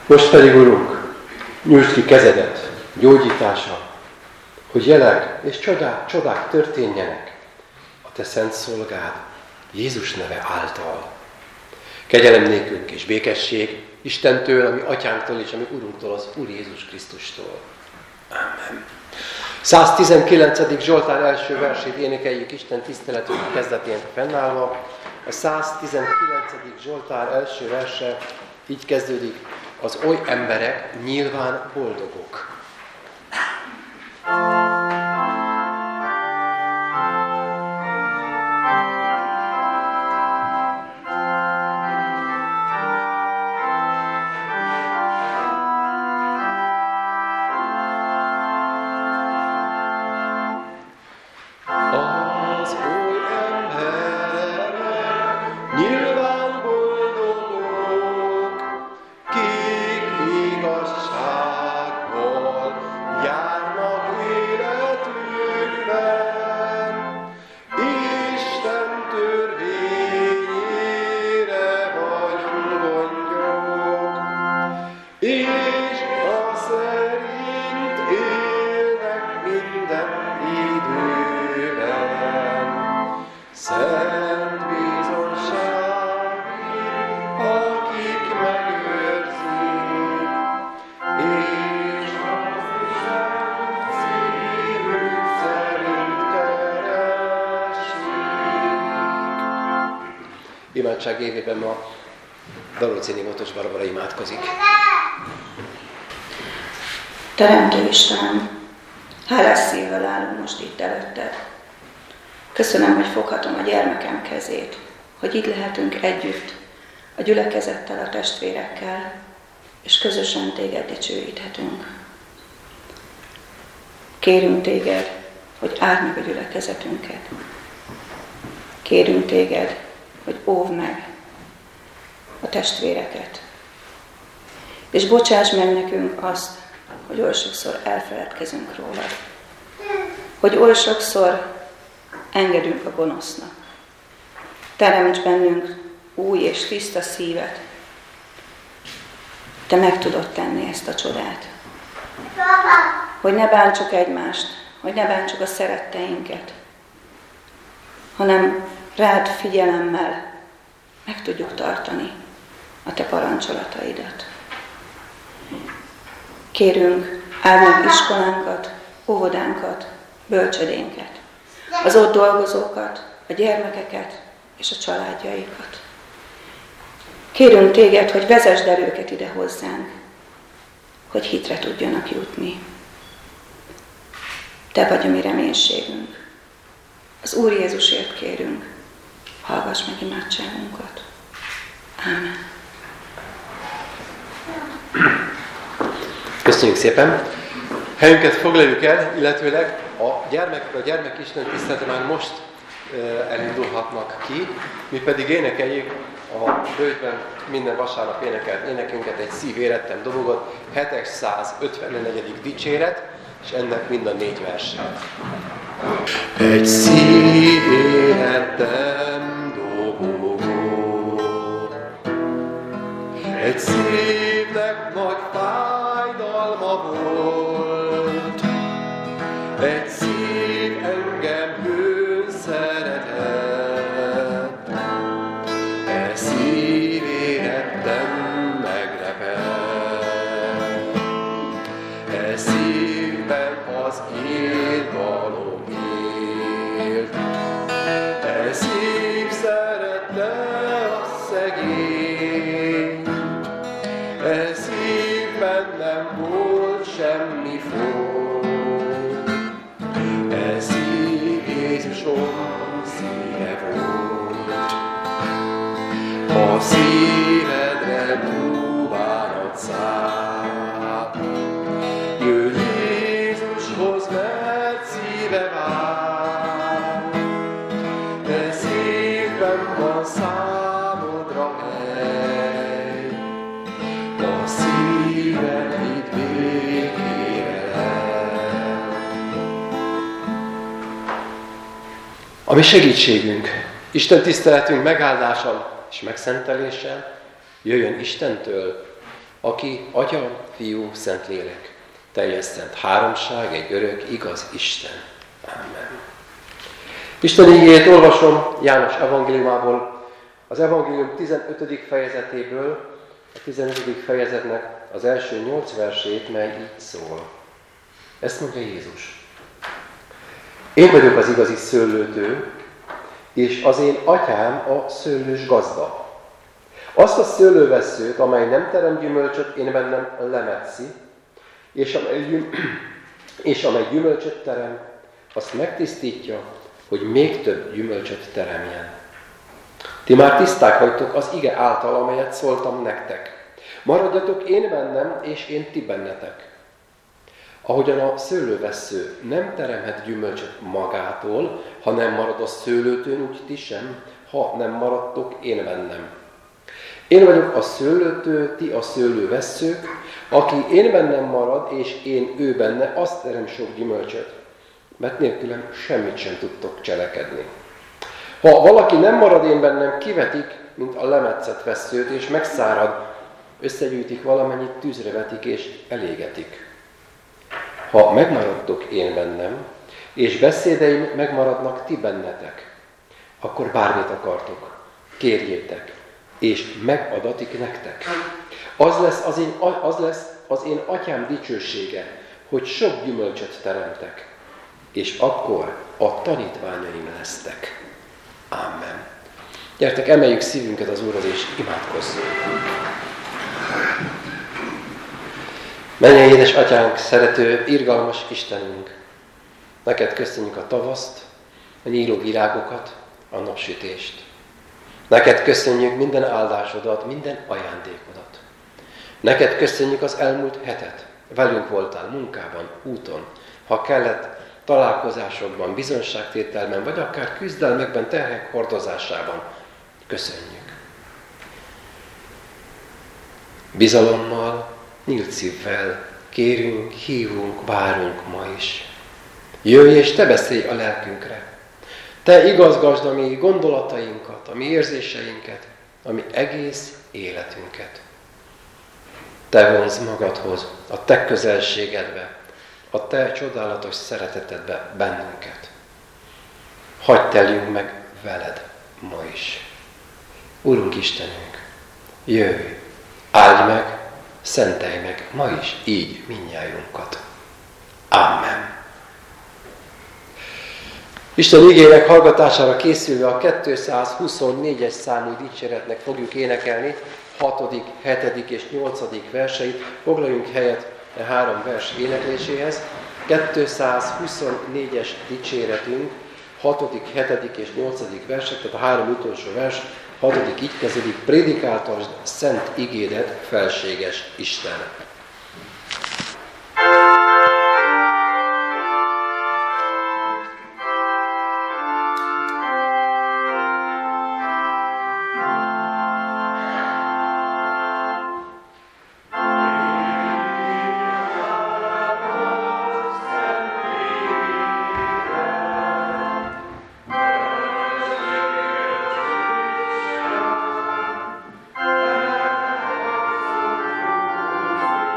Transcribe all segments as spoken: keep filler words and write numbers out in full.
Most pedig, Urunk, nyújtsd ki kezedet gyógyítása, hogy jelek és csodák, csodák történjenek a Te szent szolgád Jézus neve által. Kegyelem nékünk és békesség Istentől, ami Atyánktól és ami Urunktól, az Úr Jézus Krisztustól. Amen. száztizenkilencedik Zsoltár első versét énekeljük Isten tiszteletünk kezdetén fennállva. A száztizenkilencedik Zsoltár első verse így kezdődik: az oly emberek nyilván boldogok. Imádság évében ma Dalócéni Motos Barbara imádkozik. Teremtő Istenem, hálás szívvel állunk most itt előtted. Köszönöm, hogy foghatom a gyermekem kezét, hogy itt lehetünk együtt, a gyülekezettel, a testvérekkel, és közösen téged dicsőíthetünk. Kérünk téged, hogy áld meg a gyülekezetünket. Kérünk téged, hogy óvd meg a testvéreket. És bocsáss meg nekünk azt, hogy oly sokszor elfeledkezünk rólad. Hogy oly sokszor engedünk a gonosznak. Teremts bennünk új és tiszta szívet. Te meg tudod tenni ezt a csodát. Hogy ne bántsuk egymást, hogy ne bántsuk a szeretteinket, hanem rád figyelemmel meg tudjuk tartani a te parancsolataidat. Kérünk, áld meg iskolánkat, óvodánkat, bölcsödénket, az ott dolgozókat, a gyermekeket és a családjaikat. Kérünk téged, hogy vezesd el őket ide hozzánk, hogy hitre tudjanak jutni. Te vagy a mi reménységünk. Az Úr Jézusért kérünk, hallgass meg imádságunkat. Ámen. Köszönjük szépen! Helyünket foglaljuk el, illetőleg a gyermek, a gyermekisten tisztelete már most elindulhatnak ki, mi pedig énekeljük a bölgyben minden vasárnap énekelt énekünket, egy szív érettem dobogot, hétszázötvennegyedik dicséret, és ennek mind a négy verse. Egy szív érettem dobogó, egy szívnek nagy fájdalma volt, egy szív engem hőn szeretett, e szív érettem meglepett, e szívben az irgalom élt, e szív szerette a szegényt, e szívben nem volt semmi fog, e szív Jézusom szíve volt. A szívedre búvánat száll, jön Jézushoz, mert szíve vár, e szívben van számodra hely, a szíved itt végére lel. A mi segítségünk, Isten tiszteletünk megáldással és megszenteléssel jöjjön Istentől, aki Atya, Fiú, Szentlélek, teljes szent háromság, egy örök, igaz Isten. Amen. Isten igéjét olvasom János evangéliumából, az evangélium tizenötödik fejezetéből, a tizenötödik fejezetnek az első nyolc versét, mely így szól. Ezt mondja Jézus. Én vagyok az igazi szőlőtő, és az én atyám a szőlős gazda. Azt a szőlővesszőt, amely nem terem gyümölcsöt, én bennem lemetszi, és amely, gyüm- és amely gyümölcsöt terem, azt megtisztítja, hogy még több gyümölcsöt teremjen. Ti már tiszták vagytok az ige által, amelyet szóltam nektek. Maradjatok én bennem, és én ti bennetek. Ahogyan a szőlővessző nem teremhet gyümölcsöt magától, ha nem marad a szőlőtőn, úgy ti sem, ha nem maradtok én bennem. Én vagyok a szőlőtő, ti a szőlővesszők, aki én bennem marad, és én ő benne, azt terem sok gyümölcsöt, mert nélkülem semmit sem tudtok cselekedni. Ha valaki nem marad én bennem, kivetik, mint a lemetszett vesszőt, és megszárad, összegyűjtik valamennyit, tűzre vetik, és elégetik. Ha megmaradtok én bennem, és beszédeim megmaradnak ti bennetek, akkor bármit akartok, kérjétek, és megadatik nektek. Az lesz az én, az lesz az én atyám dicsősége, hogy sok gyümölcsöt teremtek, és akkor a tanítványaim lesztek. Amen. Gyertek, emeljük szívünket az Úrhoz, és imádkozzunk. Mennyei édes atyánk, szerető, irgalmas Istenünk, neked köszönjük a tavaszt, a nyíló virágokat, a napsütést. Neked köszönjük minden áldásodat, minden ajándékodat. Neked köszönjük az elmúlt hetet. Velünk voltál munkában, úton, ha kellett, találkozásokban, bizonságtételben, vagy akár küzdelmekben, terhek hordozásában. Köszönjük. Bizalommal, nyílt szívvel kérünk, hívunk, várunk ma is. Jöjj és te beszélj a lelkünkre. Te igazgasd a mi gondolatainkat, a mi érzéseinket, a mi egész életünket. Te vonz magadhoz, a te közelségedbe, a te csodálatos szeretetedbe bennünket. Hadd teljünk meg veled ma is. Urunk Istenünk, jöjj, áldj meg, szentelj meg ma is így mindnyájunkat. Amen. Isten igének hallgatására készülve a kétszázhuszonnégyes számú dicséretnek fogjuk énekelni hatodik, hetedik és nyolcadik verseit. Foglaljunk helyet a három vers énekléséhez. kétszázhuszonnégyes dicséretünk, hatodik, hetedik és nyolcadik versek, tehát a három utolsó vers, hatodik így kezdődik: prédikáltasd szent igédet, felséges Isten. Amen.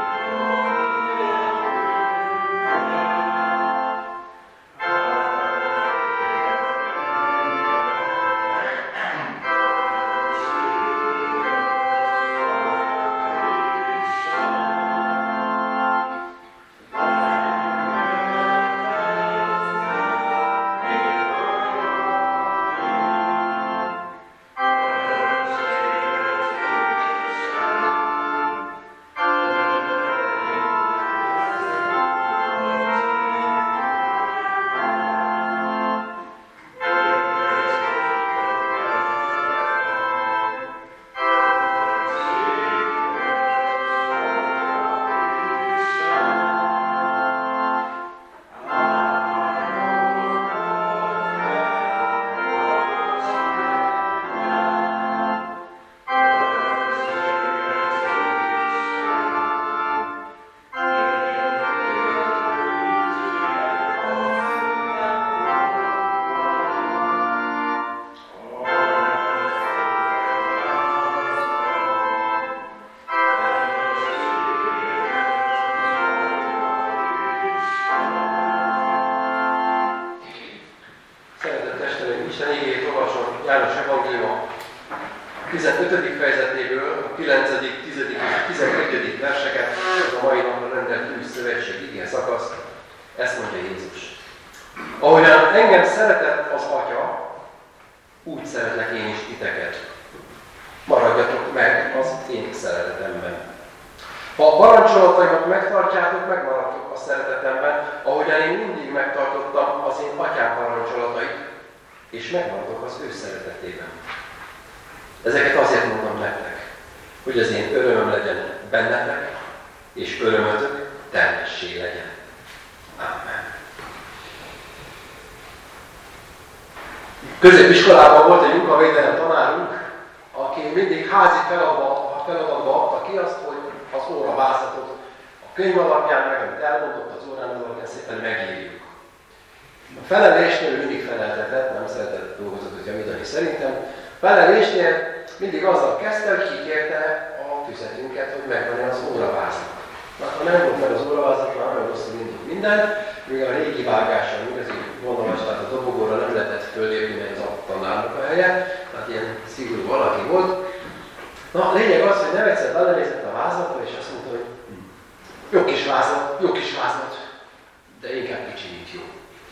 Ezt mondja Jézus. Ahogyan engem szeretett az Atya, úgy szeretlek én is titeket. Maradjatok meg az én szeretetemben. Ha a parancsolataimat megtartjátok, megmaradtok a szeretetemben, ahogyan én mindig megtartottam az én Atyám parancsolatait, és megmaradok az ő szeretetében. Ezeket azért mondom nektek, hogy az én örömöm legyen bennetek, és örömötök telmessé legyen. Amen. Középiskolában volt egy munkavédelem tanárunk, aki mindig házi feladatba, feladatba adta ki azt, hogy az óravázlatot a könyv alapján, meg amit elmondott az órán alapján szépen megírjuk. A felelésnél mindig feleltetett, nem szeretett dolgozatot javítani szerintem. Felelésnél mindig azzal kezdte, hogy kikérte a füzetünket, hogy megvan az óravázlat. Mert ha nem volt meg az óravázlat, már nagyon rosszul indult minden, mivel a régi vágással, igazi vonalas, tehát a dobogóra nem lehetett fölépni, mert az a tanárnak a helye, tehát ilyen szigorú valaki volt. Na, a lényeg az, hogy nem egyszer belenézett a vázlatra, és azt mondta, hogy jó kis vázlat, jó kis vázlat, de inkább kicsi, mint jó.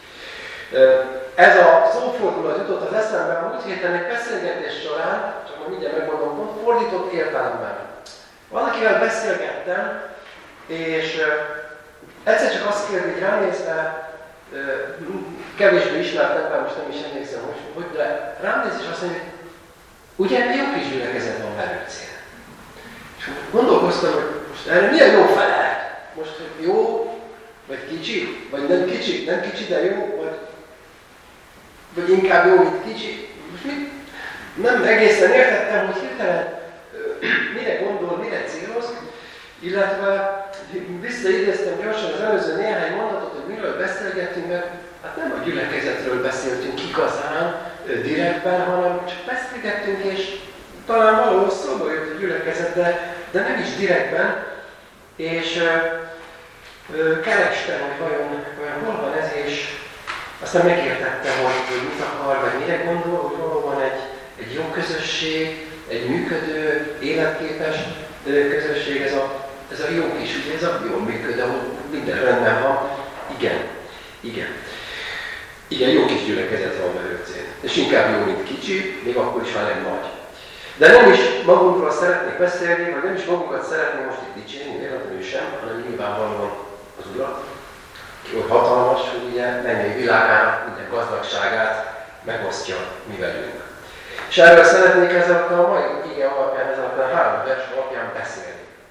Ez a szófordulat jutott az eszembe a múlt héten egy beszélgetés során, csak majd mindjárt megmondom, pont fordított értelemben. Valakivel beszélgettem, és egyszer csak azt kérdi, hogy ránézve, kevésbé ismertem, de most nem is emlékszem, hogy, hogy de rám néz, és azt mondja, hogy ugye jó kis gyülekezet van Velőcén. És gondolkoztam, hogy most erre milyen jó felel? Most, hogy jó, vagy kicsi, vagy nem kicsi, nem kicsi, de jó, vagy, vagy inkább jó, mint kicsi. Most mit? Nem egészen értettem, hogy hirtelen mire gondol, mire céloz, illetve visszaidéztem gyorsan az előző néhány mondatot, hogy miről beszélgettünk, mert hát nem a gyülekezetről beszéltünk igazán, direktben, hanem csak beszélgettünk, és talán valahol szóba jött a gyülekezet, de, de nem is direktben, és ö, ö, kerestem, hogy vajon, vajon hol van ez, és aztán megértettem, hogy, hogy mit akar, vagy mire gondol, hogy valóban egy, egy jó közösség, egy működő, életképes közösség, ez a, ez a jó kis, ugye ez a jól működő, ahol minden rendben van. Igen, igen. Igen, jó kis gyülekezet van Velőcén. És inkább jó, mint kicsi, még akkor is, ha nem nagy. De nem is magunkról szeretnék beszélni, vagy nem is magunkat szeretnék most itt dicsérni, véletlenül sem, hanem nyilvánvalóan az Urat, ki oly hatalmas, hogy ugye mennyei világának minden gazdagságát megosztja mi velünk. És erről szeretnék ezzel a mai ige alapján, ezzel a három vers alapján beszélni.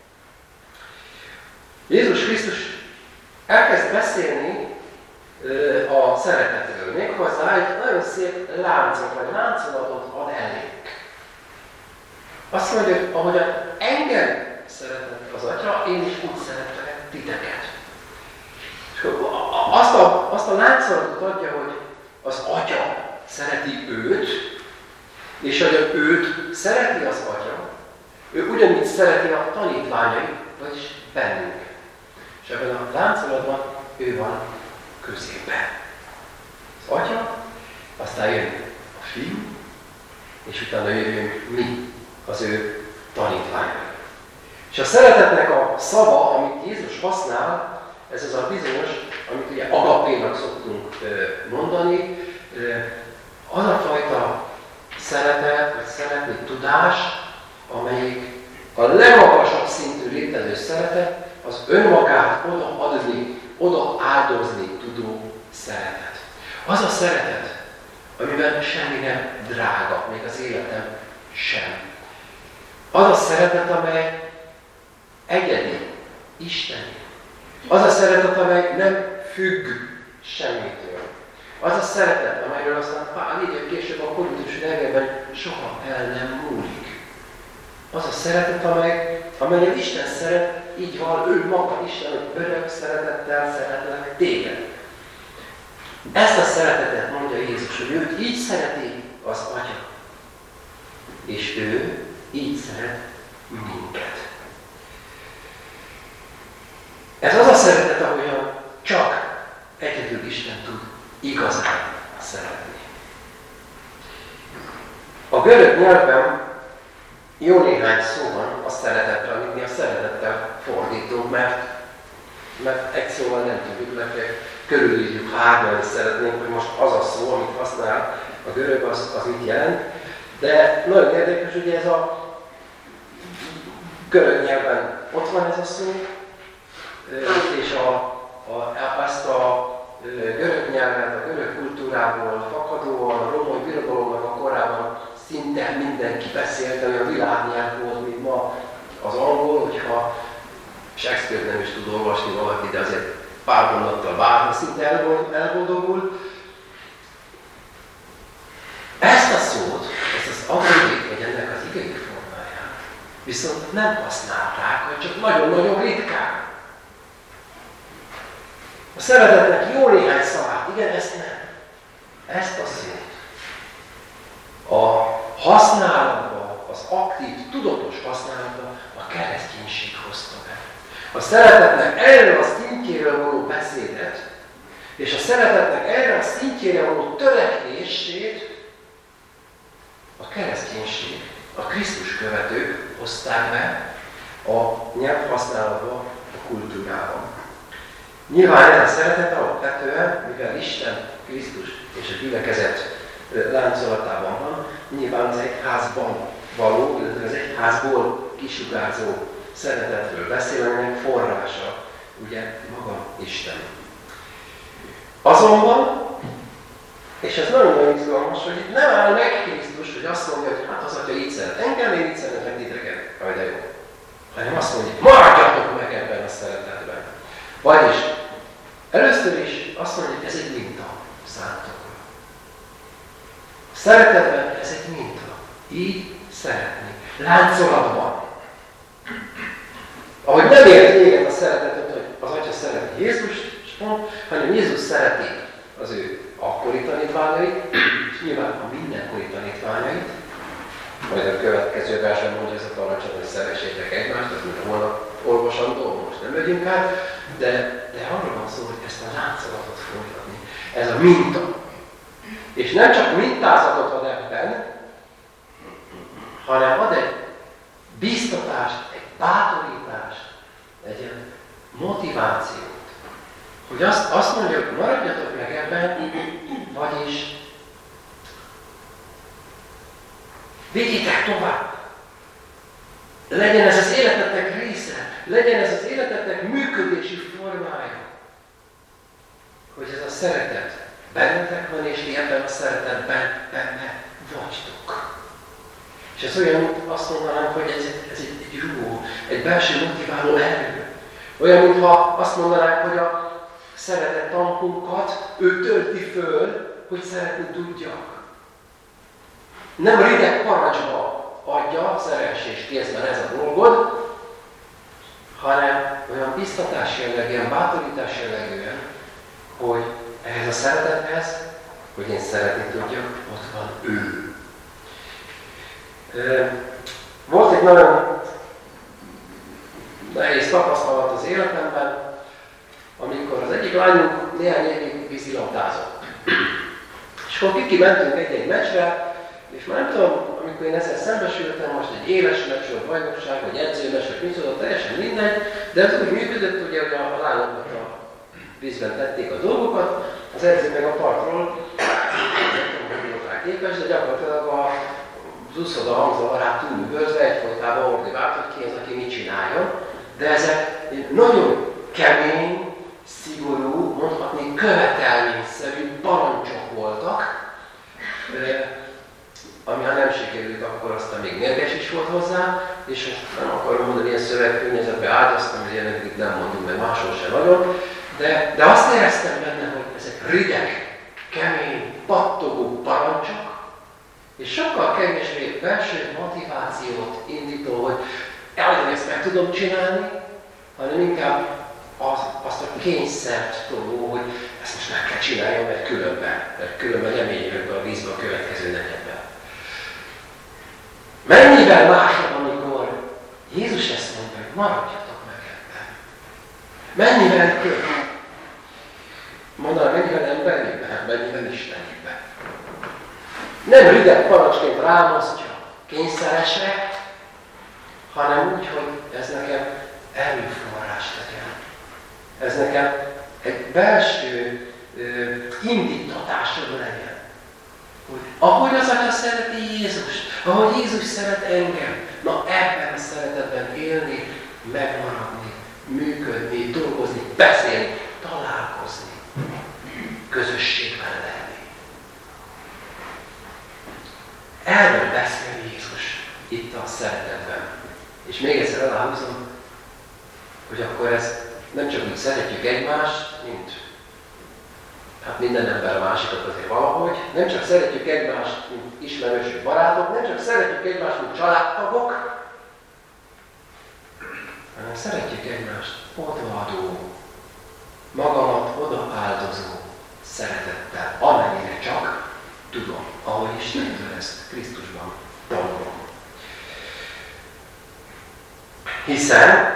Jézus Krisztus elkezd beszélni a szeretetről. Méghozzá egy nagyon szép láncot, vagy láncolatot ad elénk. Azt mondja, hogy ahogyan engem szeretett az Atya, én is úgy szeretlek titeket. És azt a, azt a láncolatot adja, hogy az Atya szereti őt, és hogy őt szereti az Atya, ő ugyanígy szereti a tanítványait, vagyis bennünk. És ebben a láncolatban ő van középen. Az Atya, aztán jön a Fiú, és utána jövünk mi, az ő tanítványai. És a szeretetnek a szava, amit Jézus használ, ez az a bizonyos, amit ugye agapénak szoktunk mondani, az a fajta szeretet, vagy szeretni tudás, amelyik a legmagasabb szintű létező szeretet, az önmagát odaadni, oda áldozni tudó szeretet. Az a szeretet, amiben semmi nem drága, még az életem sem. Az a szeretet, amely egyedi, isteni. Az a szeretet, amely nem függ semmitől. Az a szeretet, amelyről aztán Pál írja később a Korintusi levélben soha el nem múlik. Az a szeretet, amely, amelyen Isten szeret, így van, ő maga Isten, hogy örök szeretettel szeretlek téged. Ezt a szeretetet mondja Jézus, hogy őt így szereti az Atya. És ő így szeret minket. Ez az a szeretet, ahogyan csak egyedül Isten tud igazán szeretni. A görög nyelvben jó néhány szó van a szeretetre, amit mi a szeretettel fordítunk, mert mert egy szóval nem tudjuk, mert körülírjuk hárman, és szeretnénk, hogy most az a szó, amit használ a görög, az, az mit jelent. De nagyon érdekes, ugye ez a görög nyelven ott van ez a szó, és a, a, ezt a görög nyelvet, a görög kultúrából fakadóan, a római birodalomnak a korában szinte mindenki beszélt, ami a világnyelv volt, mint ma az angol, hogyha Shakespeare nem is tud olvasni valaki, de azért pár mondattal várva szinte elboldogul. Ezt a szót, ezt az agógét, vagy ennek az igei formáját viszont nem használták, vagy csak nagyon-nagyon ritkán. A szeretetnek jó néhány szavát, igen, ezt nem. Ezt a szót a használatba, az aktív, tudatos használatba a kereszténység hozta be. A szeretetnek erről a szintjéről való beszédet, és a szeretetnek erre a szintjére való törekvését a kereszténység, a Krisztus követők hozták be a nyelvhasználatba, a kultúrában. Nyilván ez a szeretet alapvetően, mivel Isten, Krisztus és a gyülekezet láncolatában van, nyilván az egyházban való, illetve az egyházból kisugárzó szeretetről beszél, aminek forrása, ugye, maga Isten. Azonban, és ez nagyon-nagyon izgalmas, hogy itt nem áll meg Krisztus, hogy azt mondja, hogy hát az Atya így szeret engem, én így szeretek titeket, majd de jó. Hanem azt mondja, maradjatok meg ebben a szeretetben. Vagyis először is azt mondja, hogy ez egy minta számotokra. A szeretetben ez egy minta. Így szeretni. Láncolatban. Ahogy nem ért véget a szeretetet, hogy az Atya szereti Jézust, hanem Jézus szereti az ő akkori tanítványait, és nyilván a mindenkori tanítványait. Majd a következő versen mondja ezt a tanácsot, hogy szeressétek egymást, az mint volna olvasandó, most nem megyünk át, de, de arra van szó, hogy ezt a láncolatot folytatni. Ez a minta. És nem csak mintázatot ad ebben, hanem ad egy bíztatást, egy bátorítást, egy motivációt. Hogy azt, azt mondja, hogy maradjatok meg ebben, vagyis vigyétek tovább. Legyen ez az életetek része, legyen ez az életetek működési formája. Hogy ez a szeretet bennetek van, és ti ebben a szeretetben benne vagytok. És ez olyan, mint azt mondanám, hogy ez, ez egy, egy rúgó, egy belső motiváló erő. Olyan, mintha azt mondanánk, hogy a szeretett tankunkat ő tölti föl, hogy szeretni tudjak. Nem rideg parancsba adja, szeress és kész, mert ez a dolgod, hanem olyan biztatás jellegűen, bátorítás jellegűen, hogy ehhez a szeretethez, hogy én szeretni tudjak, ott van ő. Volt egy nagyon nehéz tapasztalat az életemben, amikor az egyik lányunk néhány évig vízilabdázott. És akkor kimentünk egy-egy meccsre, és már nem tudom, amikor én ezzel szembesültem, most egy éles meccs, vagy bajnokság, vagy edzőmeccs, vagy micsoda, teljesen mindegy, de ez úgy működött, ugye, hogy a lányoknak a vízben tették a dolgokat, az edző meg a partról, nem tudom, rá képes, de gyakorlatilag az úszoda hangzavarát túlüvözve egyfolytában ordivált, hogy ki az, aki mit csináljon. De ezek nagyon kemény, szigorú, mondhatni követelményszerű parancsok voltak, ami ha nem sikerült, akkor aztán még mérges is volt hozzá, és most nem akarom mondani, ilyen szövegkörnyezetbe áldoztam, hogy ilyenek itt nem mondunk meg máshol sem nagyon, de, de azt éreztem benne, hogy ezek rideg, kemény, pattogó parancsok, és sokkal kevésbé belső motivációt indító, hogy elég ezt meg tudom csinálni, hanem inkább az, azt a kényszert toló, hogy ezt most meg kell csináljam, mert különben, mert különben nem érjük be a vízbe a következő negyedben. Mennyivel másabb, amikor Jézus ezt mondja, hogy maradjatok meg ebben. Mennyivel több. Mondanám, mennyivel emberiben, mennyivel isteniben. Nem rideg parancsként rámasztja kényszeresre, hanem úgy, hogy ez nekem erőforrás legyen. ez nekem egy belső ö, indítatásom legyen. Hogy ahogy az Atya szereti Jézust, ahogy Jézus szeret engem, na ebben a szeretetben élni, megmaradni, működni, dolgozni, beszélni, találkozni, közösségben lenni. Erről beszél Jézus itt a szeretetben. És még egyszer aláhúzom, hogy akkor ez nem csak úgy szeretjük egymást, mint hát minden ember a másikat azért valahogy, nem csak szeretjük egymást, mint ismerősök, barátok, nem csak szeretjük egymást, mint családtagok, hanem szeretjük egymást odaadó, magamat odaáldozó szeretettel, amennyire csak tudom, ahogy Istentől ezt Krisztusban tanulom. Hiszen,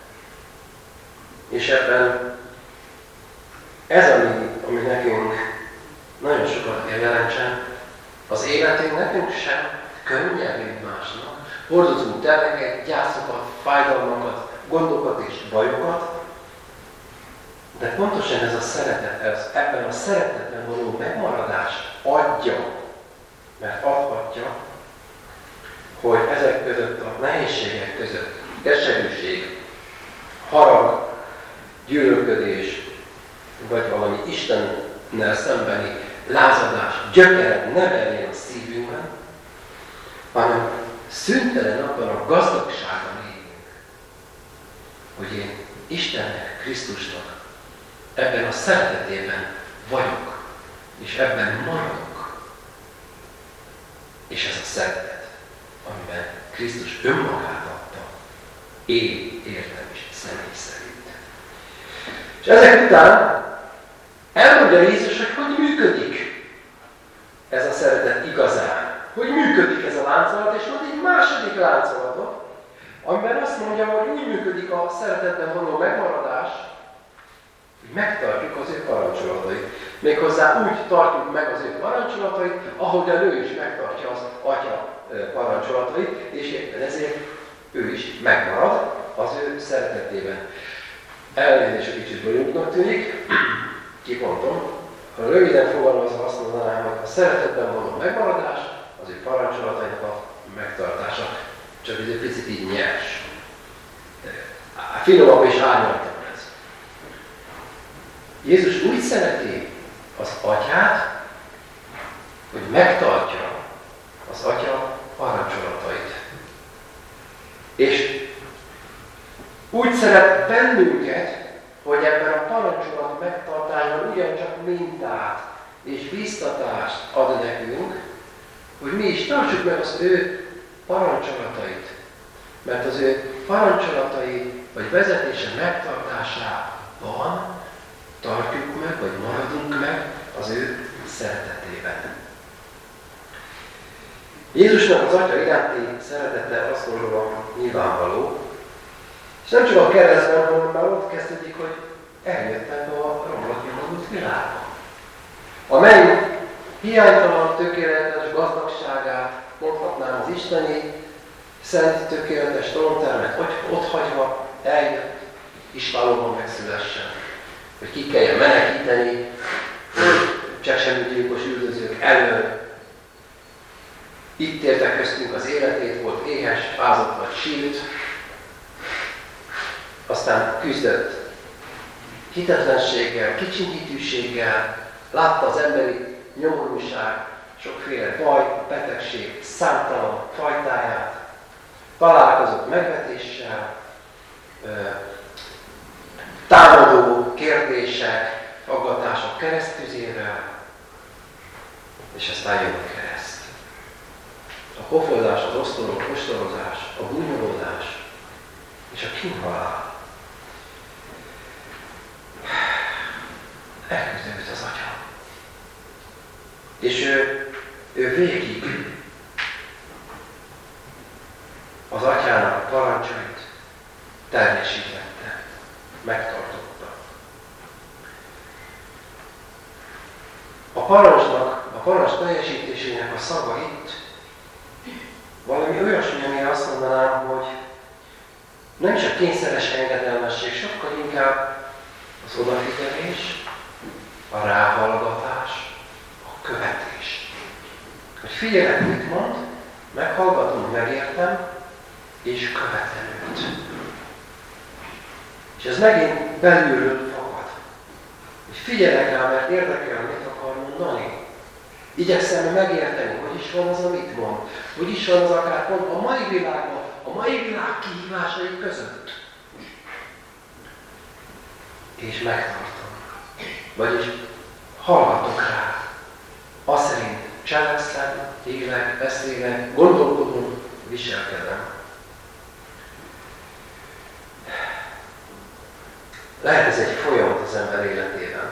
és ebben ez, ami, ami nekünk nagyon sokat kell jelentsen, az életünk nekünk sem könnyebb egymásnak. Hordozunk terheket, gyászokat, fájdalmakat, gondokat és bajokat, de pontosan ez a szeretet, ez ebben a szeretetben való megmaradás adja, mert adhatja, hogy ezek között a nehézségek között, keserűség, harag, gyűlölködés, vagy valami Istennel szembeni lázadás gyökeret ne verjen a szívünkben, hanem szüntelen abban a gazdagságban élünk, hogy én Istennek, Krisztusnak ebben a szeretetében vagyok, és ebben maradok. És ez a szeretet, amiben Krisztus önmagát adta, én értem is személy szerint. És ezek után elmondja Jézus, hogy hogy működik ez a szeretet igazán. Hogy működik ez a láncolat, és mond egy második láncolatot, amiben azt mondja, hogy úgy működik a szeretetben való megmaradás, hogy megtartjuk az ő parancsolatait. Méghozzá úgy tartjuk meg az ő parancsolatait, ahogy a nő is megtartja az atya parancsolatait, és éppen ezért ő is megmarad az ő szeretetében. Elnézést, hogy kicsit bonyolultnak tűnik, kipontom. Ha röviden fogalmazva azt mondanám, hogy a szeretetben való megmaradás, az ő parancsolatainak a megtartása, csak ez egy picit így nyers. Finomabb és árnyaltabb ez. Jézus úgy szereti az atyát, hogy megtartja az atya parancsolatait. És úgy szeret bennünket, hogy ebben a parancsolat megtartásban ugyancsak mintát és biztatást ad nekünk, hogy mi is tartsuk meg az ő parancsolatait. Mert az ő parancsolatai vagy vezetése megtartásában tartjuk meg, vagy maradunk meg az ő szeretetében. Jézusnak az Atya iránti szeretete azt gondolom nyilvánvaló, és nem csak a keresztben, hanem már ott kezdődik, hogy eljöttek a romlott nyomorult világba. A menny hiánytalan, tökéletes gazdagságát, mondhatnám az isteni, szent, tökéletes tróntermet ott hagyva eljött, Istvánban megszülessen, hogy ki kelljen menekíteni, csecsemőgyilkos üldözők elől. Itt érte köztünk az életét, volt éhes, fázott vagy sírt, aztán küzdött hitetlenséggel, kicsinyítőséggel, látta az emberi nyomorúság, sokféle baj, betegség, számtalan fajtáját, találkozott megvetéssel, támadó kérdések, aggatások keresztüzével, és aztán jön a kereszt. A pofozás, az osztorok, ostorozás, a gúnyolódás és a kínhalál. Elküzdött az Atya. És ő, ő végig az Atyának a parancsait teljesítette, megtartotta. A parancsnak, a parancs teljesítésének a szava itt valami olyasmi, amire azt mondanám, hogy nem csak kényszeres engedelmesség, sokkal inkább figyelek, mit mond, meghallgatom, megértem, és követem őt. És ez megint belülről fakad. És figyelek rá, mert érdekel, mit akar mondani. Igyekszem megérteni, hogy is van az, amit mond. Hogy is van az akár pont a mai világban, a mai világ kihívásai között. És megtartom. Vagyis hallgatok rá. Azt szerint cselekszem, élek, beszélek, gondolkodom, viselkedem. Lehet ez egy folyamat az ember életében.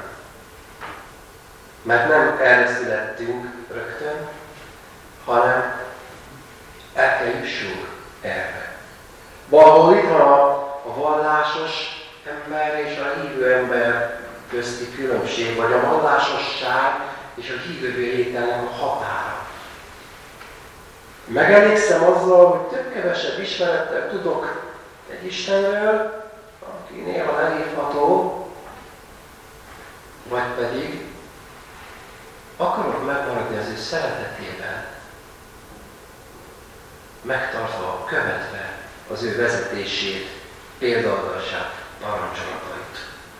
Mert nem erre születtünk rögtön, hanem el kell jussunk erre. Valahol itt van a, a vallásos ember és a hívő ember közti különbség, vagy a vallásosság és a hívővé lételnek a határa. Megelégszem azzal, hogy több-kevesebb ismerettel tudok egy Istenről, aki néha elhívható, vagy pedig akarok megmaradni az ő szeretetében, megtartva, követve az ő vezetését, példaadását, parancsolatait.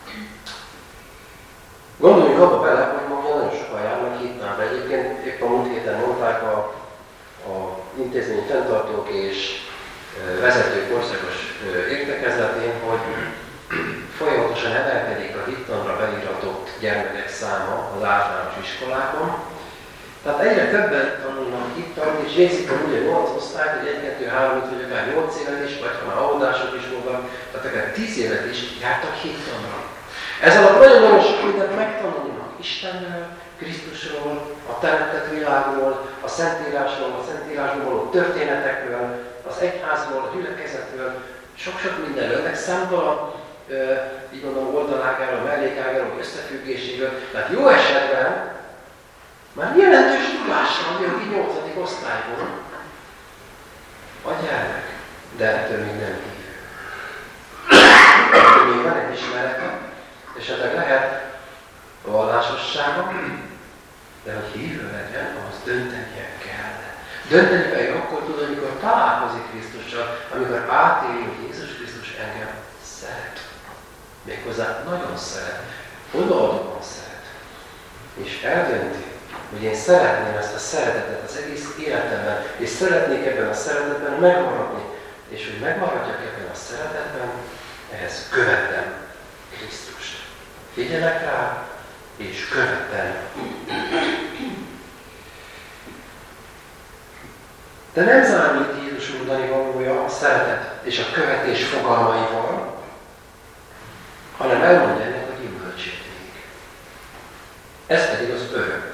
Gondoljunk abba bele, hogy ma nagyon sokan járnak hitnál, de egyébként épp a múlt héten mondták a, a intézmény fenntartók és vezetők országos értekezletén, hogy folyamatosan emelkedik a hittanra beíratott gyermekek száma az általános iskolákon. Tehát egyre többen tanulnak hittan, és végzik ugye nyolc osztályt, hogy egy, kettő, három, vagy akár nyolc évet is, vagy ha már óvodások is voltak, tehát akár tíz évet is jártak hittanra. Ez alatt nagyon-nagyon sok mindent megtanulnak Istenről, Krisztusról, a teremtett világról, a Szentírásról, a Szentírásból való történetekről, az egyházból, a gyülekezetről, sok-sok mindenről, ennek számtalan, így mondom, oldalágáról, mellékágáról, összefüggéséről. Tehát jó esetben már jelentős tudással jön ki nyolcadik osztályból a gyermek, de ettől még nem hívő. Ettől még van egy ismerete, esetleg lehet a vallásossága, de hogy hívő legyen, ahhoz döntenie kell. Dönteni pedig akkor tud, amikor találkozik Krisztussal, amikor átéli, hogy Jézus Krisztus engem szeret. Méghozzá nagyon szeret, odaadóan szeret. És eldönti, hogy én szeretném ezt a szeretetet az egész életemben, és szeretnék ebben a szeretetben megmaradni. És hogy megmaradjak ebben a szeretetben, ehhez követem Krisztust. Figyelek rá, és követem. De nem számít Jézus mondani valója a szeretet és a követés fogalmaival, hanem elmondja ennek a gyümölcsét még. Ez pedig az öröm.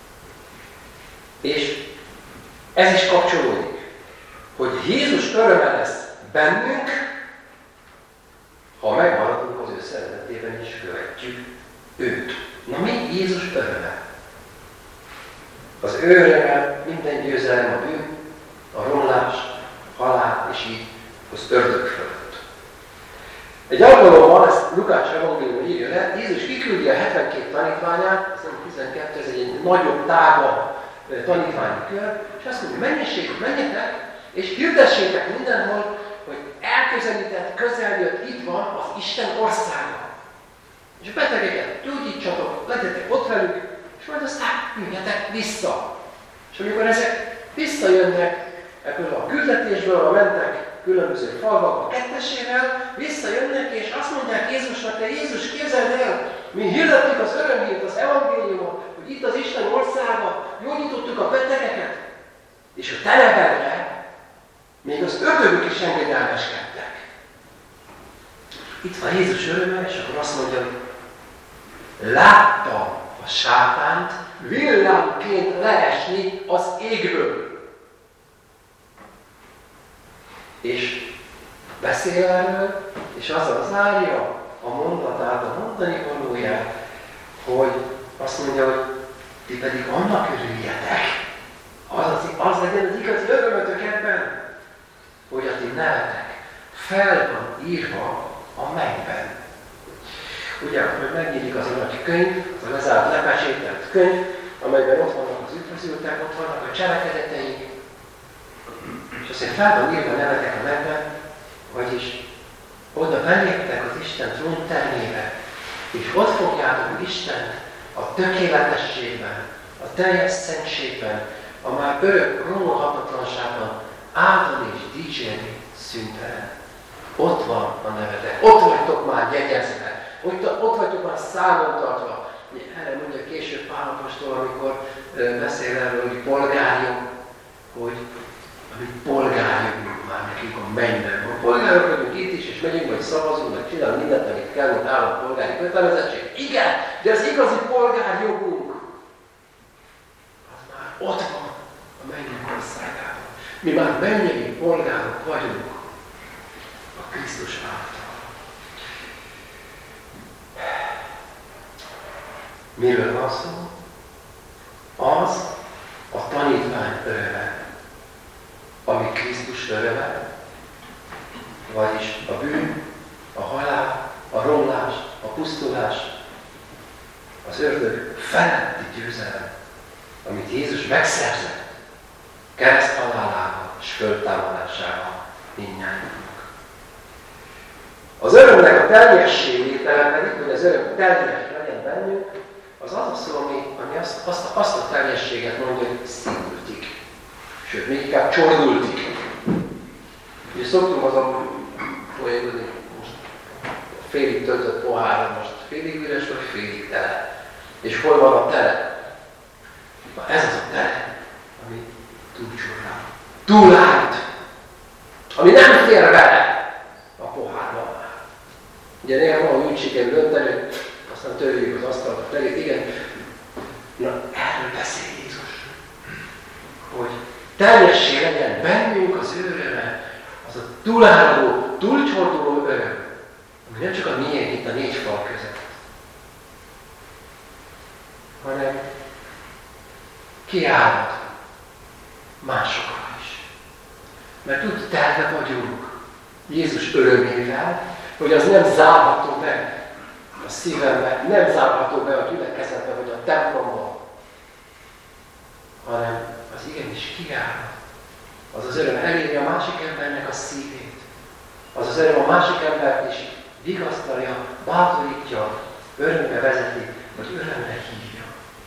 És ez is kapcsolódik, hogy Jézus öröme lesz bennünk, ha megmaradunk az ő szeretetében és követjük őt. Na mi Jézus öröme? Az ő öröme minden győzelem a bűn, a romlás, a halál és így az ördög fölött. Egy alkalommal, ezt Lukács evangélium írja le, Jézus kiküldi a hetvenkét tanítványát, ez nem tizenkettő, ez egy nagyobb, tágabb tanítványi kör, és azt mondja, menjék, menjetek, és hirdessétek mindenhol, hogy elközelített, közel jött, itt van az Isten országa. És a betegeket gyógyítsatok, legyetek ott velük, és majd aztán jöjjetek vissza. És amikor ezek visszajönnek, ebből a küldetésből mentek különböző falvakba kettesével, visszajönnek és azt mondják Jézusnak, te Jézus, képzeld el, mi hirdettük az örömhírt, az evangéliumot, hogy itt az Isten országa, gyógyítottuk a betegeket, és a te nevedre még az ördögök is engedelmeskedtek. Itt van Jézus öröme, és akkor azt mondja, láttam a sátánt villámként leesni az égből. És beszél erről, és azzal zárja a mondatát, a mondani valóját, hogy azt mondja, hogy ti pedig annak örüljetek, az, az, az legyen az igazi örömötök ebben, hogy a ti nevetek fel van írva a mennyben. Ugye, hogy megnyílik az a nagy könyv, az a lezárt lepecsételt könyv, amelyben ott vannak az üdvözítések, közültek, ott vannak a cselekedeteink, és azért fel van írva nevetek a mennyben, vagyis oda beléptek az Isten tróntermébe, és ott fogjátok Istent a tökéletességben, a teljes szentségben, a már örök romolhatatlanságban áldani és dicsérni szüntelen. Ott van a nevetek, ott vagytok már jegyezve, ott vagytok már számon tartva. Erre mondja később Pál apostol, amikor beszél erről, hogy polgárjog, hogy ami polgárjogunk már nekünk a mennyben. A polgárok vagyunk itt is, és megyünk, vagy szavazunk, vagy csinálunk mindent, amit kell, mint állampolgári kötelezettség. Igen, de az igazi polgárjogunk, az már ott van a mennyek országában. Mi már mennyei polgárok vagyunk a Krisztus által. Miről van szó? Az a tanítvány öröme, ami Krisztus öröme, vagyis a bűn, a halál, a romlás, a pusztulás, az ördög feletti győzelem, amit Jézus megszerzett kereszt halálával és föltámadásával mindnyájunknak. Az örömnek a teljességétele pedig, hogy az öröm teljes legyen bennünk, az az a szó, ami, ami azt, azt, azt a teljességet mondja, hogy szívültik. Sőt, még inkább csordultik. Ugye szoktunk azon folyamodni, most félig töltött pohárra, most félig üres, vagy félig tele. És hol van a tele? Na ez az a tele, ami túlcsurrál. Túlállít. Ami nem fér bele a pohárban már. Ugye néha van, úgy sikerül önteni, hogy aztán törjük az asztalt a telét. Igen. Na, erről beszél Jézus. Hogy teljessé legyen bennünk az ő öröme, az a túlálló, túlcsorduló öröm, ami nem csak a miénk itt a négy fal között, hanem kiállhat másokra is. Mert úgy telve vagyunk Jézus örömével, hogy az nem zárható be a szívembe, nem zárható be a gyülekezetbe vagy a templomba, hanem az igenis kiáll. Az az öröm eléri a másik embernek a szívét. Az az öröm a másik embert is vigasztalja, bátorítja, örömbe vezeti, vagy örömre hívja.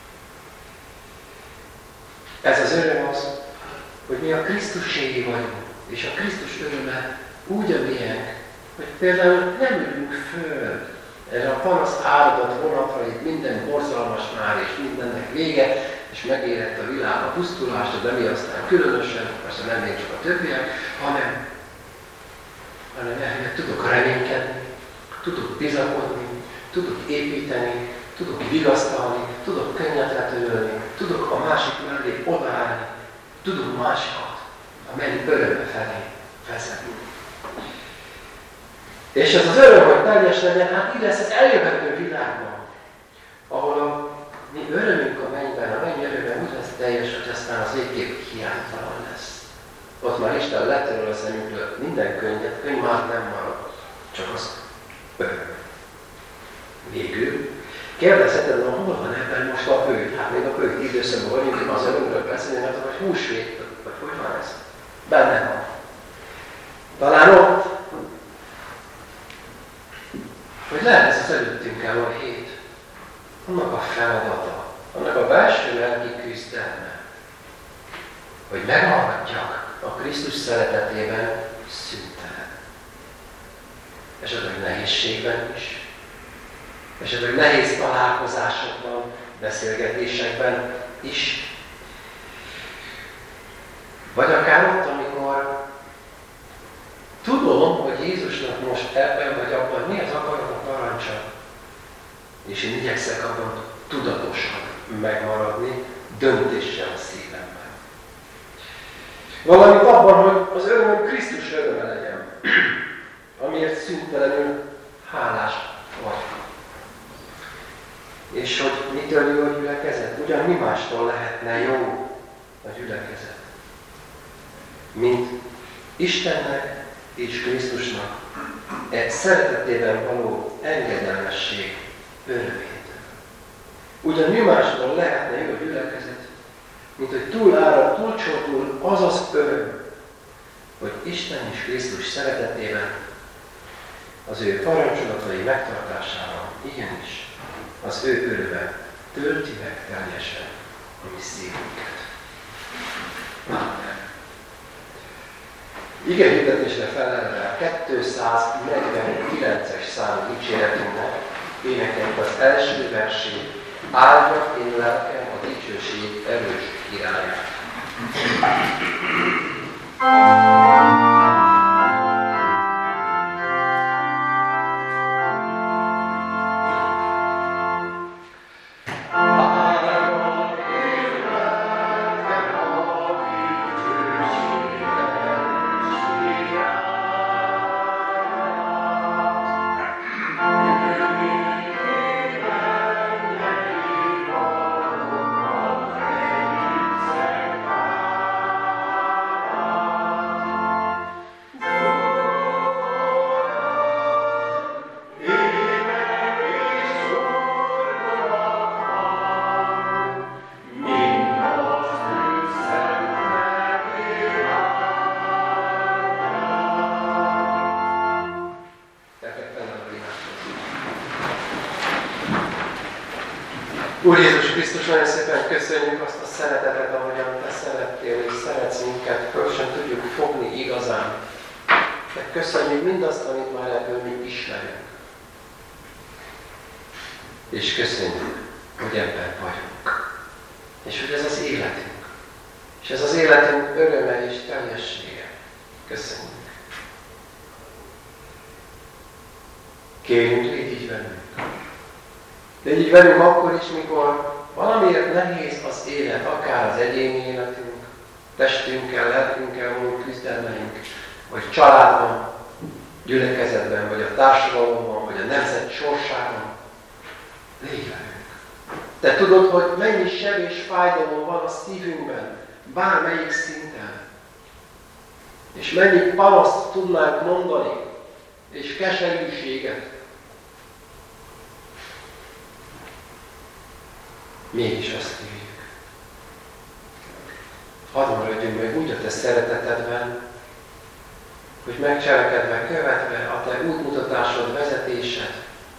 Ez az öröm az, hogy mi a Krisztuséi vagyunk, és a Krisztus öröme úgy a miénk, hogy például nem ülünk föl erre a panasz áradat vonatra, itt minden borzalmas már, és mindennek vége, és megérett a világ a pusztulást, de mi aztán különösen, persze nem még csak a többiek, hanem, hanem ehhez tudok reménykedni, tudok bizakodni, tudok építeni, tudok vigasztalni, tudok könnyet letörölni, tudok a másik mellé odaállni, tudok másikat a menny öröme felé vezetni. És ez az öröm, hogy teljes legyen, hát így lesz az eljövendő világban, ahol a mi örömünk a mennyben, a menny öröme úgy lesz teljes, hogy aztán az végképp hiánytalan lesz. Ott már Isten letöröl a szemünkről minden könyvet, könyv már nem marad, csak az öröm. Végül, kérdezheted, hogy hol van ebben most a bőt? Hát még a bőt időszakban vagyunk, az örömről beszélni, mert az a húsvét, vagy hogy van ez? Benne van. Talán ott, hogy lehet ez az előttünk álló hét, annak a feladata, annak a belső lelki küzdelme, hogy megmaradjak a Krisztus szeretetében szüntelen. Esetleg nehézségben is, esetleg nehéz találkozásokban, beszélgetésekben is, vagy akár ott, amikor tudom, hogy Jézusnak most ebben vagy abban mi az akarat a parancsa, és én igyekszek abban tudatosan megmaradni, döntéssel a szívemben. Valamint abban, hogy az örömöm Krisztus öröme legyen, amiért szüntelenül hálás vagyok. És hogy mitől jó a gyülekezet? Ugyan mi mástól lehetne jó a gyülekezet? Mint Istennek és Krisztusnak egy szeretetében való engedelmesség örömét. Ugyan mi mástól lehetne jó a gyülekezet, mint hogy túlárad, túlcsordul az az öröm, hogy Isten és Krisztus szeretetében, az ő parancsolatai megtartásában igenis az ő öröme tölti meg teljesen a mi szívünket. Amen. Ige hirdetésre felelve kétszáznegyvenkilences számú dicséretünknek énekeljük az első versét, áldja én lelkem a dicsőség erős királyát. Úr Jézus Krisztus, nagyon szépen köszönjük azt a szeretetet, ahogyan Te szerettél és szeretsz minket, föl sem tudjuk fogni igazán. De köszönjük mindazt, amit már ebből mi ismerünk. És köszönjük, hogy ebben vagyunk. És hogy ez az életünk. És ez az életünk öröme és teljessége. Köszönjük. Kérjünk, légy így velünk. Légy így velünk akkor is, mikor valamiért nehéz az élet, akár az egyéni életünk, testünkkel, lelkünkkel való küzdelmeink, vagy családban, gyülekezetben, vagy a társadalomban, vagy a nemzet sorsában. Légy velünk. Te tudod, hogy mennyi seb és fájdalom van a szívünkben, bármelyik szinten. És mennyi panaszt tudnánk mondani, és keserűséget. Mégis azt írjuk. Hadd maradjunk meg úgy a Te szeretetedben, hogy megcselekedve, követve a Te útmutatásod, vezetésed,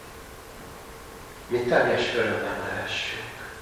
mi teljes örömmel lehessünk.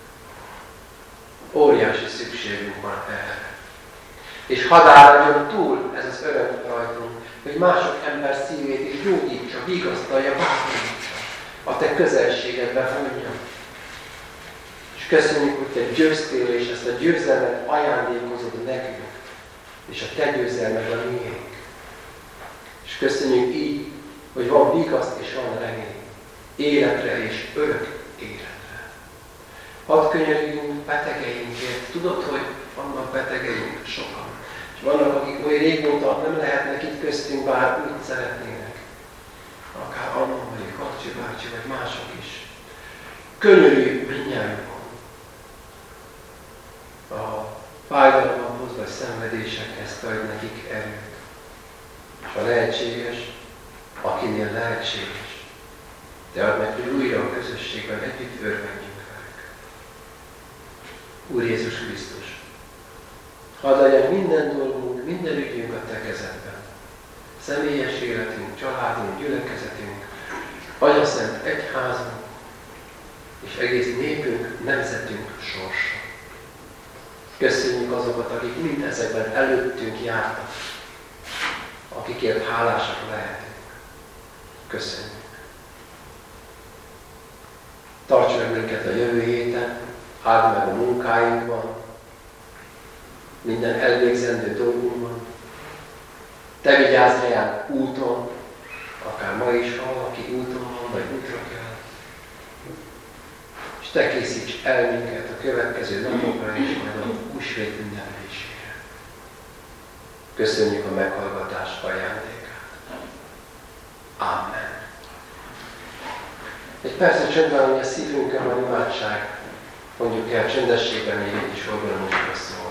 Óriási szükségünk van erre. És hadd áradjon túl ez az öröm rajtunk, hogy mások ember szívét is gyógyítsa, vigasztalja, bátorítsa, a Te közelségedbe vonja. És köszönjük, hogy Te győztél, és ezt a győzelmet ajándékozod nekünk, és a Te győzelmed a miénk. És köszönjük így, hogy van vigaszt és van remény, életre és örök életre. Hadd könyörüljünk betegeinkért. Tudod, hogy vannak betegeink sokan. És vannak, akik oly régóta nem lehetnek itt köztünk, bár úgy szeretnének. Akár Anna, vagy Kapcsi bácsi, vagy mások is. Könyörüljük mindnyájunkon. A fájdalomhoz vagy szenvedésekhez adj nekik erőt. És ha lehetséges, akinél lehetséges, de add meg, hogy újra a közösségben együtt örvendjünk velük. Úr Jézus Krisztus, hadd legyen minden dolgunk, minden ügyünk a Te kezedben. Személyes életünk, családunk, gyülekezetünk, agyaszent egyházunk, és egész népünk, nemzetünk sorsa. Köszönjük azokat, akik mind ezekben előttünk jártak, akikért hálásak lehetünk. Köszönjük. Tarts meg minket a jövő héten, áld meg a munkáinkban, minden elvégzendő dolgunkban. Te vigyázz ránk úton, akár ma is valaki úton van, vagy útra kell. És Te készíts el minket a következő napokra és majd a húsvét ünnepésére. Köszönjük a meghallgatás ajándékát. Amen. Egy percet csöndben, hogy a szívünkön van imádság, mondjuk el csendességben még egy kis orgonmusra szól.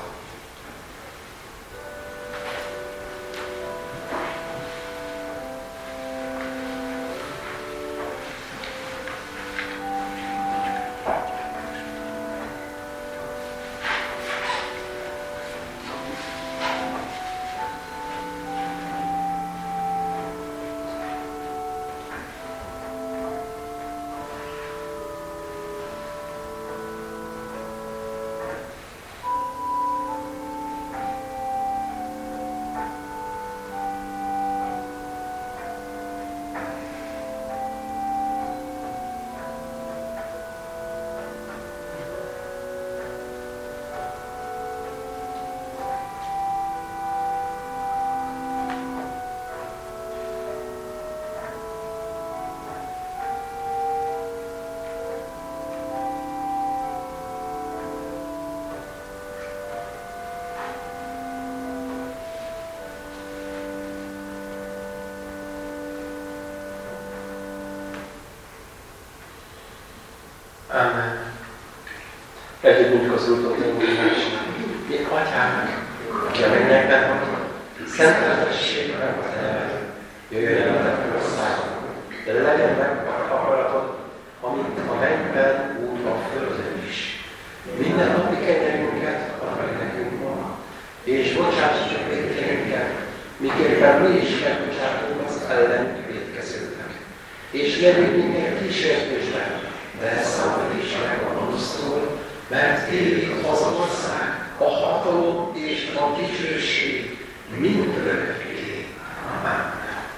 Amen. Együtt mondjuk az úrtól tanulmányos. Mi atyánk, aki a mennyekben van, szenteltessék meg a te neved. Jöjjön el a te országod, de legyen meg a akaratod, amint a mennyben, úgy a földön is. Minden napi kenyerünket add meg nekünk ma, és bocsáss meg vétkeinket, miképpen mi is megbocsátunk az ellenünk vétkezőknek. És ne vigy minket kísértésbe, de szabadíts meg a gonosztól, mert tévég az ország, a hatalom és a dicsőség mindörökké. Amen.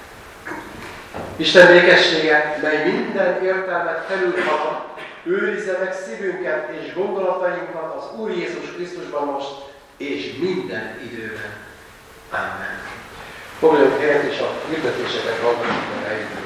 Isten békessége, mely minden értelmet felülhalad, őrizze meg szívünket és gondolatainkat az Úr Jézus Krisztusban most és minden időben. Amen. Foglaljuk helyet és a hirdetéseket hallgassuk a helyzetben.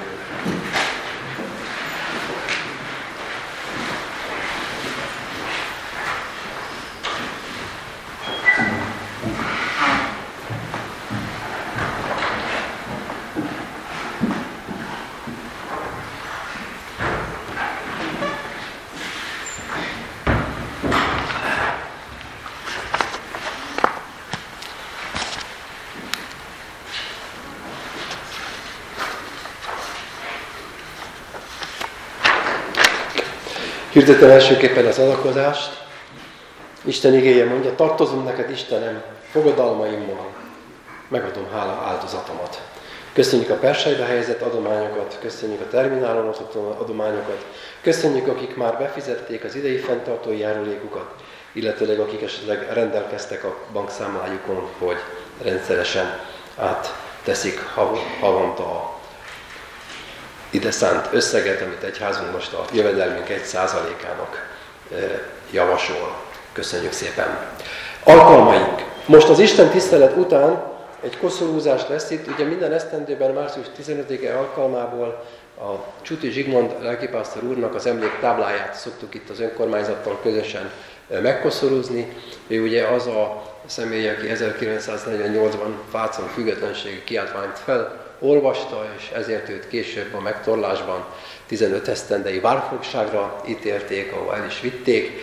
Hirdetem elsőképpen az adakozást. Isten igéje mondja, tartozom neked Istenem, fogadalmaimmal, megadom hála áldozatomat. Köszönjük a Persejbe helyezett adományokat, köszönjük a terminálon adott adományokat, köszönjük, akik már befizették az idei fenntartói járulékukat, illetőleg akik esetleg rendelkeztek a bankszámlájukon, hogy rendszeresen átteszik havonta a ide szánt összeget, amit egyházunk most a jövedelmünk egy százalékának javasol. Köszönjük szépen! Alkalmaink. Most az Isten tisztelet után egy koszorúzás lesz itt, ugye minden esztendőben március tizenötödike alkalmából a Csuti Zsigmond lelkipásztor úrnak az emléktábláját szoktuk itt az önkormányzattal közösen megkoszorúzni. Ő ugye az a személy, aki ezerkilencszáznegyvennyolcban Fácon függetlenségi kiáltványt felolvasta, és ezért őt később a megtorlásban tizenöt esztendei várfogságra ítélték, ahol el is vitték.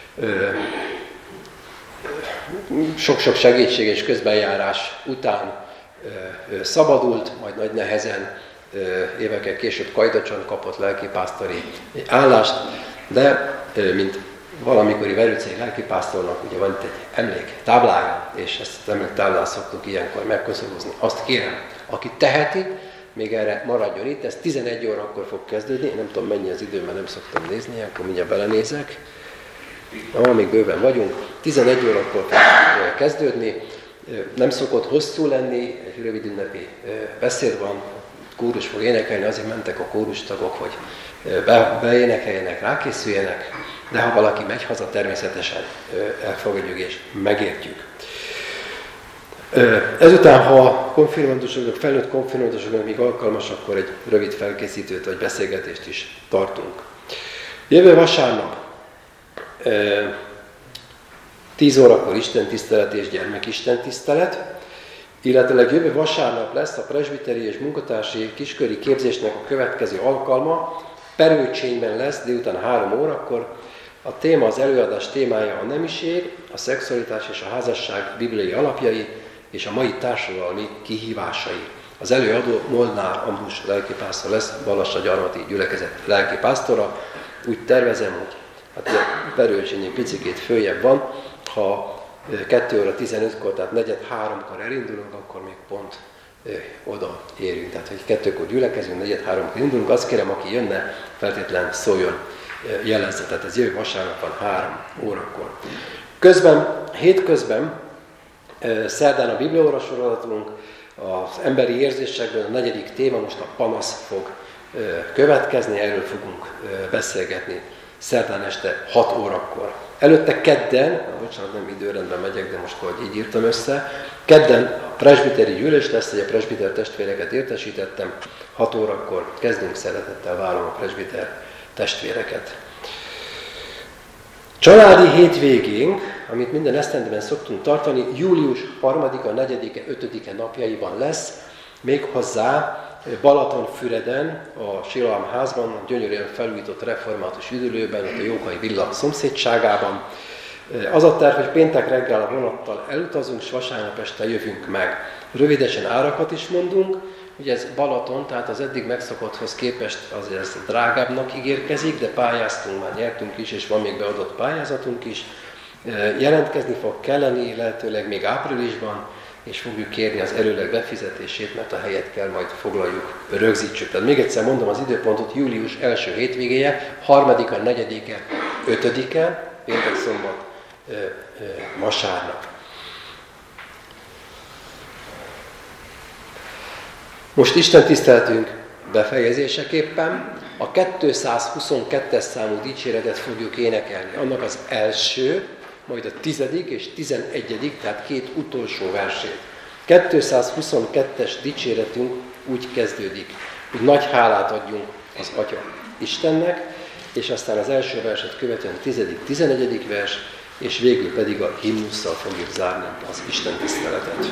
Sok-sok segítség és közbenjárás után szabadult, majd nagy nehezen évekkel később Kajdacson kapott lelkipásztori állást, de mint valamikori verőcei lelkipásztornak ugye van itt egy emléktáblája, és ezt az emléktáblát szoktuk ilyenkor megkoszorúzni. Azt kérem, aki teheti, még erre maradjon itt, ez tizenegy órakor fog kezdődni, én nem tudom mennyi az idő, mert nem szoktam nézni, akkor mindjárt belenézek. Ah, még bőven vagyunk, tizenegy órakor fog kezdődni, nem szokott hosszú lenni, egy rövid ünnepi beszéd van, kórus fog énekelni, azért mentek a kórustagok, hogy be, beénekeljenek, rákészüljenek, de ha valaki megy haza, természetesen elfogadjuk és megértjük. Ezután, ha a konfirmandusoknak, felnőtt konfirmandusoknak még alkalmas, akkor egy rövid felkészítőt vagy beszélgetést is tartunk. Jövő vasárnap tíz órakor istentisztelet és gyermekistentisztelet, illetőleg jövő vasárnap lesz a presbiteri és munkatársi kisköri képzésnek a következő alkalma. Perőcsényben lesz délután három órakor. A téma, az előadás témája a nemiség, a szexualitás és a házasság bibliai alapjai és a mai társadalmi kihívásai. Az előadó Molnár Ambrus lelkipásztor lesz, Balassa-Gyarmati gyülekezet lelkipásztora. Úgy tervezem, hogy hát a Perőcsényi picikét följebb van, ha kettő óra tizenötkor, tehát negyed háromkor elindulunk, akkor még pont ö, oda érünk. Tehát, hogy kettőkor gyülekezünk, negyed háromkor indulunk, azt kérem, aki jönne, feltétlen szóljon, jelezze. Tehát ez jövő vasárnap van három órakor. Közben, hétközben, szerdán a Bibliaóra sorozatunk, az emberi érzésekben a negyedik téma, most a panasz fog következni, erről fogunk beszélgetni szerdán este hat órakor. Előtte kedden, bocsánat, nem időrendben megyek, de most valahogy így írtam össze, kedden a presbiteri gyűlés lesz, hogy a presbiter testvéreket értesítettem, hat órakor kezdünk, szeretettel várom a presbiter testvéreket. Családi hétvégénk, amit minden esztendőben szoktunk tartani, július harmadika, negyedike, ötödike napjaiban lesz, méghozzá Balatonfüreden, a Siloam házban, gyönyörűen felújított református üdülőben, ott a Jókai villa szomszédságában. Az a terv, hogy péntek reggel a vonattal elutazunk, és vasárnap este jövünk meg. Rövidesen árakat is mondunk, ugye ez Balaton, tehát az eddig megszokotthoz képest azért ez drágábbnak ígérkezik, de pályáztunk, már nyertünk is, és van még beadott pályázatunk is. Jelentkezni fog kelleni, lehetőleg még áprilisban, és fogjuk kérni az előleg befizetését, mert a helyet kell majd foglaljuk, rögzítsük. Tehát még egyszer mondom az időpontot, július első hétvégéje, harmadika, negyedike, ötödike, péntek, szombat, ö, ö, vasárnap. Most Isten tiszteltünk befejezéseképpen a kétszázhuszonkettes számú dicséretet fogjuk énekelni. Annak az első, majd a tizedik és tizenegyedik, tehát két utolsó versét. kétszázhuszonkettes dicséretünk úgy kezdődik, hogy nagy hálát adjunk az Atya Istennek, és aztán az első verset követően a tizedik, tizenegyedik vers, és végül pedig a himnusszal fogjuk zárni az Isten tiszteletet.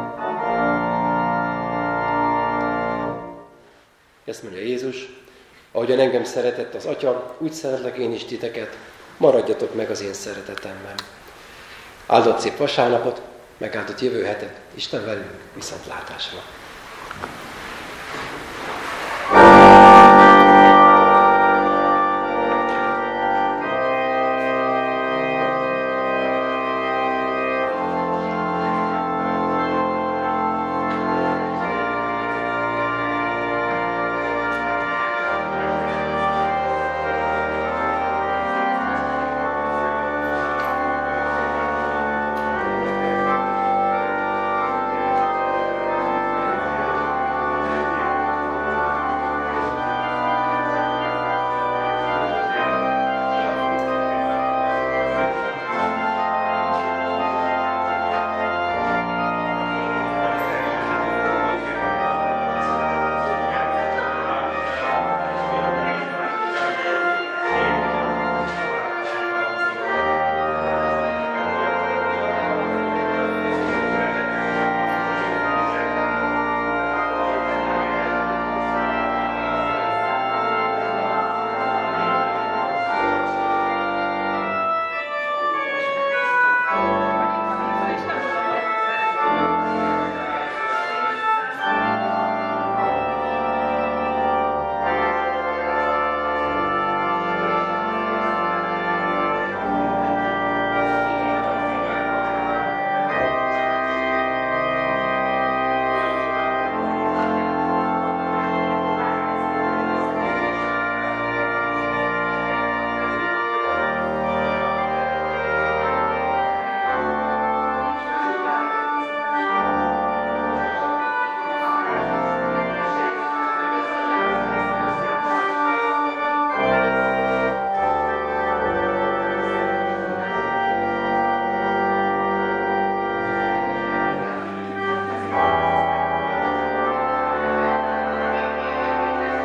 Ezt mondja Jézus, Ahogyan engem szeretett az Atya, úgy szeretlek én is titeket, maradjatok meg az én szeretetemben. Áldott szép vasárnapot, megáldott jövő hetet, Isten velünk, viszontlátásra!